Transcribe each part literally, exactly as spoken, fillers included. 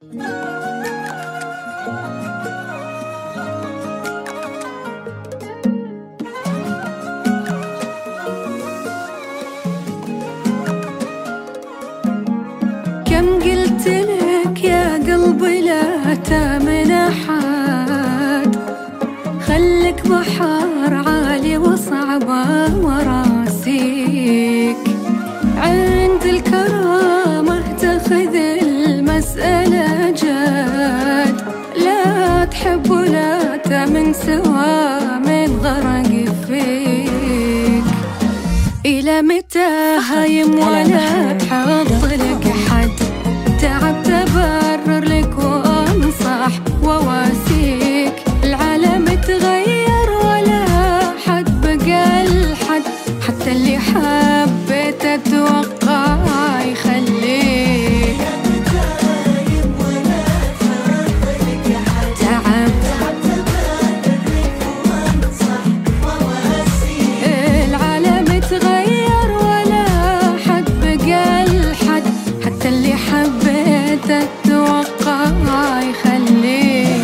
كم قلت لك يا قلبي لا تامن أحد، خلك بحر عالي وصعبة وراسيك، عند الكرامة تاخذ المسألة جد، لا تحب ولا تامن سوا من غرق فيك. إلى متى هايم ولا تحط لك حد، تعبت أبرر لك وأنصح وواسيك، العالم تغير ولا حد بقى الحد، حتى اللي حبيت أتوقع يخليك. العالم تغير ولا حد بقى الحد، حتى اللي حبيت أتوقع يخليك.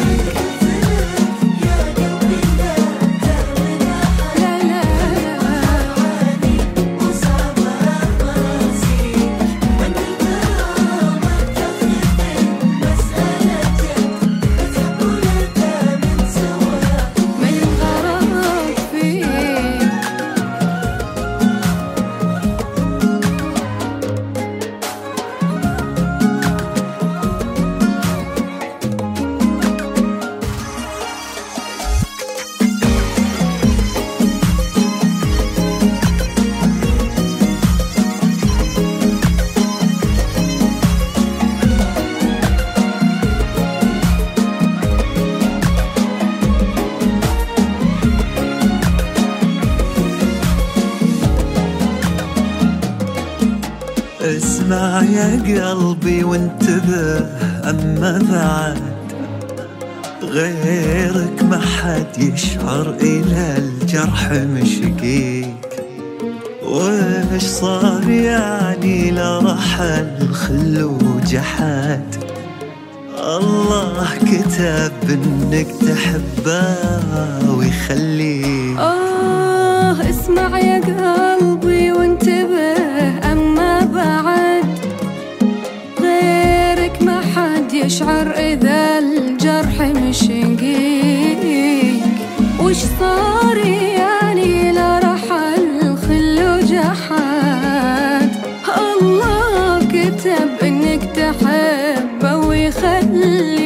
اسمع يا قلبي وانتبه، أما بعد غيرك ما حد يشعر إلى الجرح مشقيك. وش صار يعني لا رحل خل وجحد، الله كتب انك تحبه ويخليك. آه اسمع يا قلبي وانتبه، أما بعد غيرك ما حد يشعر إذا الجرح مشقيك. وش صار يعني لا رحل خل وجحد، الله كتب إنك تحبه ويخليك.